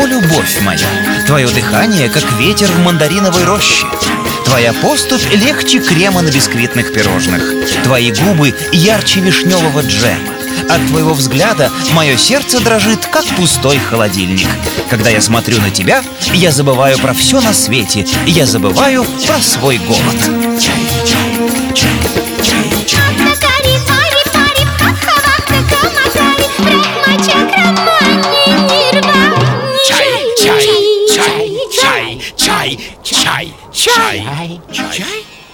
О, любовь моя, твое дыхание, как ветер в мандариновой роще. Твоя поступь легче крема на бисквитных пирожных. Твои губы ярче вишневого джема. От твоего взгляда мое сердце дрожит, как пустой холодильник. Когда я смотрю на тебя, я забываю про все на свете. Я забываю про свой голод. Чай.